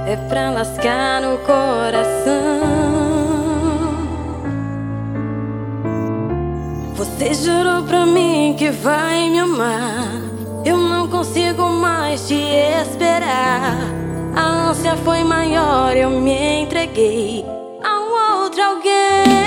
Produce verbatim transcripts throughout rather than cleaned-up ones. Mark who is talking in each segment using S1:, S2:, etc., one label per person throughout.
S1: é pra lascar no coração. Você jurou pra mim que vai me amar, eu não consigo mais te esperar. A ânsia foi maior, eu me entreguei a um outro alguém.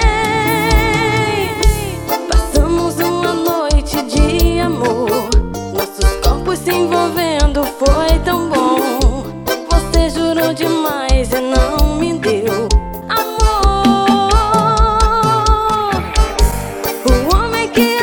S1: Passamos uma noite de amor, nossos corpos se envolvendo, foi tão bom. Você jurou demais e não me deu amor. O homem que